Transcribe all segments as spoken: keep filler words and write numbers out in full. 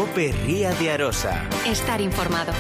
Cope Ría de Arosa. Estar informado.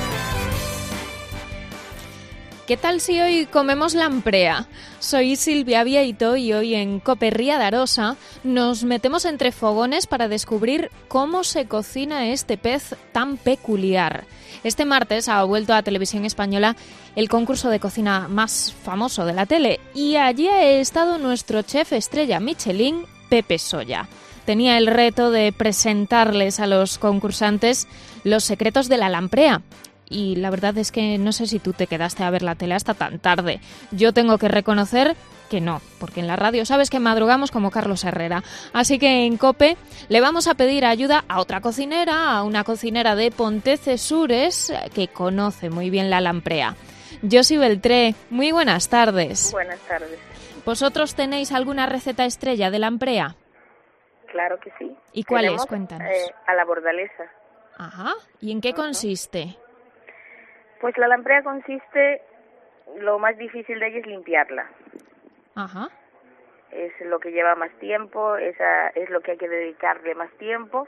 ¿Qué tal si hoy comemos lamprea? Soy Silvia Vieito y hoy en Cope Ría de Arosa nos metemos entre fogones para descubrir cómo se cocina este pez tan peculiar. Este martes ha vuelto a Televisión Española el concurso de cocina más famoso de la tele y allí ha estado nuestro chef estrella Michelin, Pepe Solla. Tenía el reto de presentarles a los concursantes los secretos de la lamprea. Y la verdad es que no sé si tú te quedaste a ver la tele hasta tan tarde. Yo tengo que reconocer que no, porque en la radio sabes que madrugamos como Carlos Herrera. Así que en COPE le vamos a pedir ayuda a otra cocinera, a una cocinera de Pontecesures que conoce muy bien la lamprea. Josi Beltré, muy buenas tardes. Buenas tardes. ¿Vosotros tenéis alguna receta estrella de lamprea? Claro que sí. ¿Y cuál Tenemos, es? Cuéntanos. Eh, a la bordalesa. Ajá. ¿Y en qué Ajá. consiste? Pues la lamprea consiste, lo más difícil de ella es limpiarla. Ajá. Es lo que lleva más tiempo, esa es lo que hay que dedicarle más tiempo.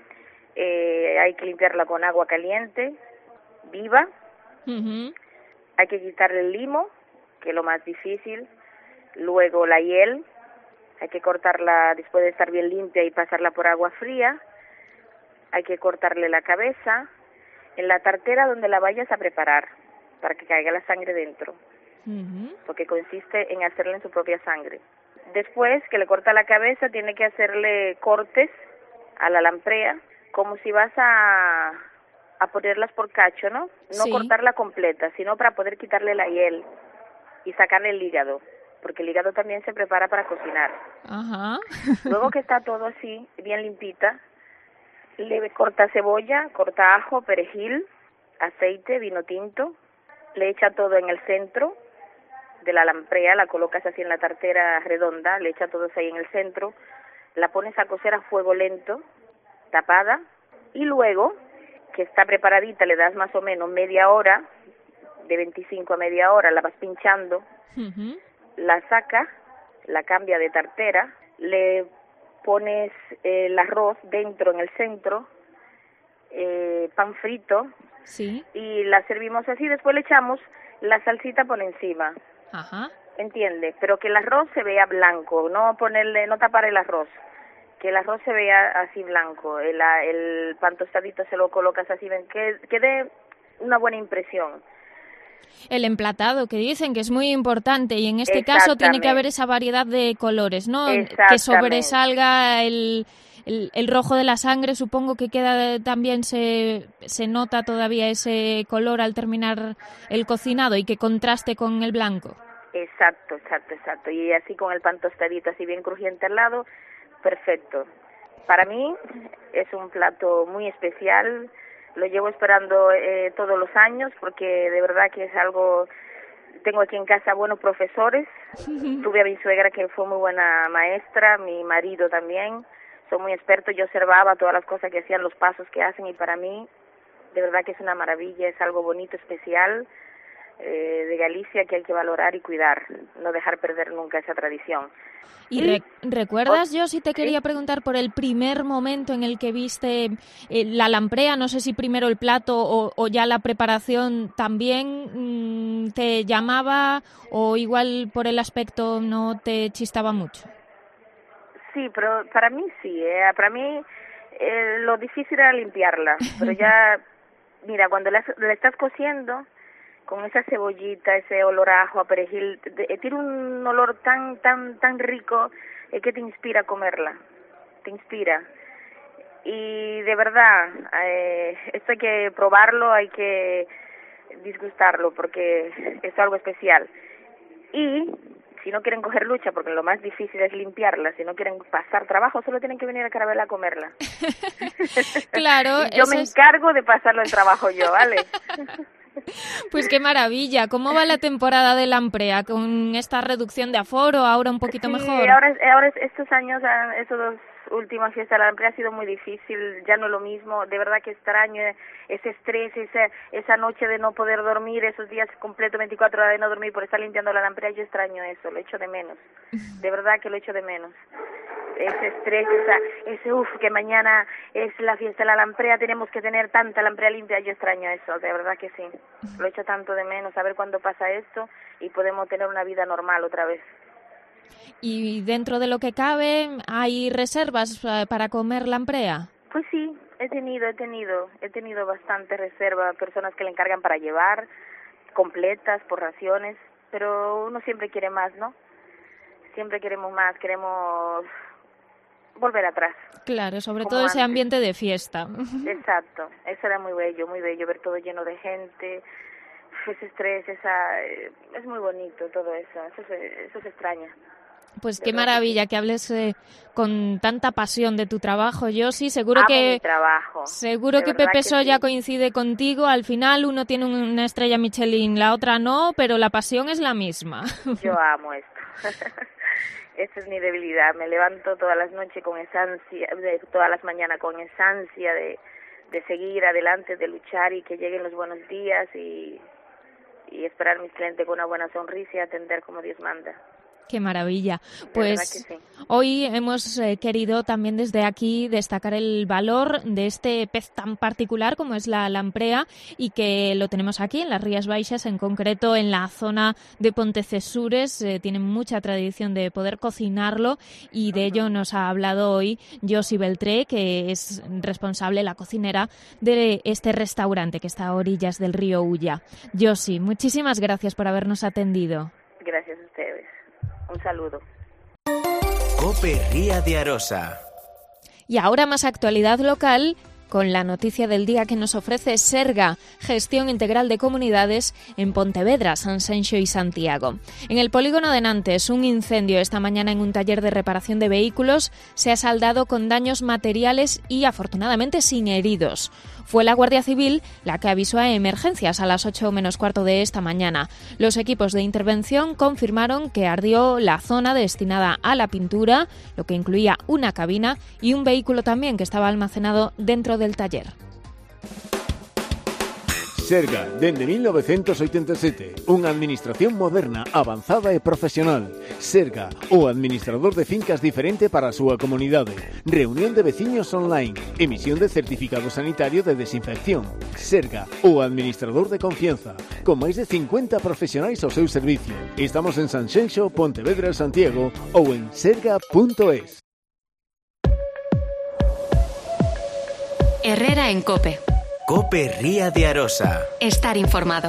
Eh, hay que limpiarla con agua caliente, viva. Uh-huh. Hay que quitarle el limo, que es lo más difícil. Luego la hiel, hay que cortarla después de estar bien limpia y pasarla por agua fría. Hay que cortarle la cabeza en la tartera donde la vayas a preparar, para que caiga la sangre dentro, uh-huh. porque consiste en hacerla en su propia sangre. Después que le corta la cabeza, tiene que hacerle cortes a la lamprea, como si vas a, a ponerlas por cacho, ¿no? No sí. cortarla completa, sino para poder quitarle la hiel y sacarle el hígado, porque el hígado también se prepara para cocinar. Ajá. Luego que está todo así, bien limpita, le corta cebolla, corta ajo, perejil, aceite, vino tinto, le echa todo en el centro de la lamprea, la colocas así en la tartera redonda, le echa todo ahí en el centro, la pones a cocer a fuego lento, tapada, y luego, que está preparadita, le das más o menos media hora, de veinticinco a media hora, la vas pinchando, uh-huh. la sacas, la cambia de tartera, le pones eh, el arroz dentro, en el centro, eh, pan frito, sí. y la servimos así. Después le echamos la salsita por encima. Ajá. ¿Entiendes? Pero que el arroz se vea blanco, no ponerle, no tapar el arroz, que el arroz se vea así blanco. El, el pan tostadito se lo colocas así, ven, que, que dé una buena impresión. El emplatado, que dicen que es muy importante, y en este caso tiene que haber esa variedad de colores, ¿no? Que sobresalga el, el, el rojo de la sangre, supongo que queda también se, se nota todavía ese color al terminar el cocinado y que contraste con el blanco. Exacto, exacto, exacto. Y así con el pan tostadito, así bien crujiente al lado, perfecto. Para mí es un plato muy especial. Lo llevo esperando eh, todos los años porque de verdad que es algo... Tengo aquí en casa buenos profesores. Tuve a mi suegra que fue muy buena maestra, mi marido también. Son muy expertos. Yo observaba todas las cosas que hacían, los pasos que hacen y para mí de verdad que es una maravilla, es algo bonito, especial eh, de Galicia que hay que valorar y cuidar, no dejar perder nunca esa tradición. ¿Y re- recuerdas, yo si te quería ¿sí? preguntar por el primer momento en el que viste eh, la lamprea? No sé si primero el plato o, o ya la preparación también mmm, te llamaba o igual por el aspecto no te chistaba mucho. Sí, pero para mí sí, eh, para mí eh, lo difícil era limpiarla, pero ya, mira, cuando la, la estás cociendo con esa cebollita, ese olor a ajo, a perejil, de, tiene un olor tan tan tan rico eh, que te inspira a comerla, te inspira. Y de verdad, eh, esto hay que probarlo, hay que disgustarlo, porque es algo especial. Y si no quieren coger lucha, porque lo más difícil es limpiarla, si no quieren pasar trabajo, solo tienen que venir a Carabela a comerla. Claro. Yo me es... encargo de pasarlo el trabajo yo, ¿vale? Pues qué maravilla. ¿Cómo va la temporada de lamprea? ¿Con esta reducción de aforo ahora un poquito sí, mejor? Sí, ahora, ahora estos años, estos dos últimas fiestas de la lamprea ha sido muy difícil, ya no es lo mismo, de verdad que extraño ese estrés, esa, esa noche de no poder dormir, esos días completos, veinticuatro horas de no dormir por estar limpiando la lamprea, yo extraño eso, lo echo de menos, de verdad que lo echo de menos. ese estrés, esa, ese uff, que mañana es la fiesta de la lamprea, tenemos que tener tanta lamprea limpia, yo extraño eso, de verdad que sí, lo echo tanto de menos, a ver cuándo pasa esto y podemos tener una vida normal otra vez. ¿Y dentro de lo que cabe hay reservas para comer lamprea? Pues sí, he tenido, he tenido, he tenido bastante reserva, personas que le encargan para llevar, completas, por raciones, pero uno siempre quiere más, ¿no? Siempre queremos más, queremos volver atrás. Claro, sobre todo ese ambiente de fiesta. Exacto, eso era muy bello, muy bello, ver todo lleno de gente, ese estrés, esa, es muy bonito todo eso, eso se, eso se extraña. Pues qué maravilla que hables eh, con tanta pasión de tu trabajo, Josi. Seguro Amo que mi trabajo. seguro que Pepe Soya sí. coincide contigo. Al final uno tiene una estrella Michelin, la otra no, pero la pasión es la misma. Yo amo esto. Esta es mi debilidad. Me levanto todas las noches con esa ansia, de, todas las mañanas con esa ansia de, de seguir adelante, de luchar y que lleguen los buenos días y, y esperar a mis clientes con una buena sonrisa y atender como Dios manda. Qué maravilla. Pues sí. Hoy hemos eh, querido también desde aquí destacar el valor de este pez tan particular como es la lamprea y que lo tenemos aquí en las Rías Baixas, en concreto en la zona de Pontecesures. Eh, tienen mucha tradición de poder cocinarlo y de ello nos ha hablado hoy Josi Beltré, que es responsable, la cocinera de este restaurante que está a orillas del río Ulla. Josi, muchísimas gracias por habernos atendido. Gracias a ustedes. Un saludo. COPE Ría de Arosa. Y ahora más actualidad local con la noticia del día que nos ofrece Serga, Gestión Integral de Comunidades en Pontevedra, Sanxenxo y Santiago. En el polígono de Nantes, un incendio esta mañana en un taller de reparación de vehículos se ha saldado con daños materiales y afortunadamente sin heridos. Fue la Guardia Civil la que avisó a emergencias a las ocho menos cuarto de esta mañana. Los equipos de intervención confirmaron que ardió la zona destinada a la pintura, lo que incluía una cabina y un vehículo también que estaba almacenado dentro del taller. Serga, dende mil novecientos oitenta e sete, unha administración moderna, avanzada e profesional. Serga, o administrador de fincas diferente para a súa comunidade. Reunión de veciños online, emisión de certificado sanitario de desinfección. Serga, o administrador de confianza, con máis de cincuenta profesionais ao seu servicio. Estamos en Sanxenxo, Pontevedra e Santiago ou en serga punto es. Herrera en COPE. COPE Ría de Arosa. Estar informado.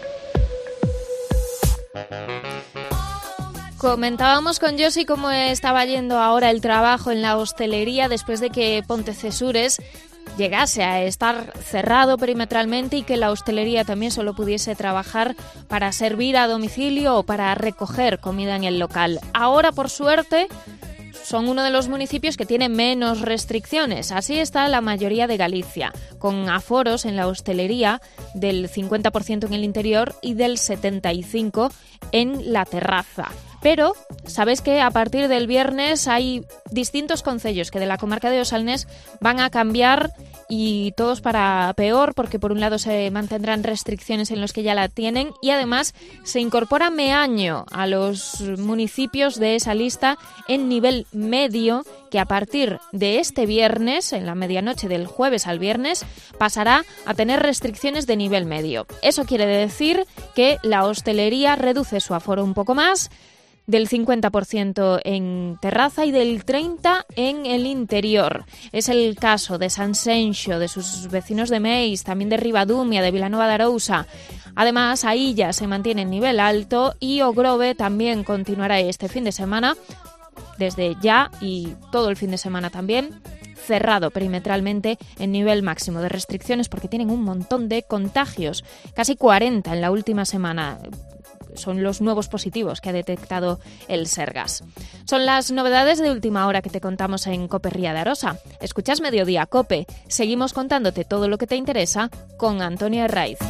Comentábamos con Josi cómo estaba yendo ahora el trabajo en la hostelería después de que Pontecesures llegase a estar cerrado perimetralmente y que la hostelería también solo pudiese trabajar para servir a domicilio o para recoger comida en el local. Ahora, por suerte, son uno de los municipios que tiene menos restricciones. Así está la mayoría de Galicia, con aforos en la hostelería del cincuenta por ciento en el interior y del setenta y cinco por ciento en la terraza. Pero, ¿sabes que a partir del viernes hay distintos concellos que de la comarca de Osalnés van a cambiar y todos para peor? Porque por un lado se mantendrán restricciones en los que ya la tienen y además se incorpora Meaño a los municipios de esa lista en nivel medio, que a partir de este viernes, en la medianoche del jueves al viernes, pasará a tener restricciones de nivel medio. Eso quiere decir que la hostelería reduce su aforo un poco más, del cincuenta por ciento en terraza y del treinta por ciento en el interior. Es el caso de Sanxenxo, de sus vecinos de Meis, también de Ribadumia, de Vilanova de Arousa. Además, a Illa se mantiene en nivel alto y Ogrove también continuará este fin de semana, desde ya y todo el fin de semana también, cerrado perimetralmente en nivel máximo de restricciones porque tienen un montón de contagios, casi cuarenta en la última semana. Son los nuevos positivos que ha detectado el Sergas. Son las novedades de última hora que te contamos en COPE Ría de Arosa. Escuchas Mediodía COPE. Seguimos contándote todo lo que te interesa con Antonio Herraiz.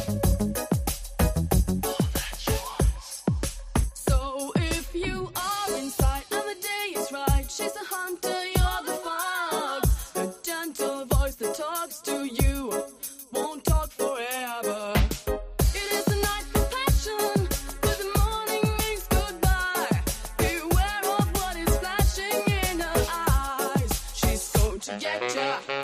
yeah, yeah.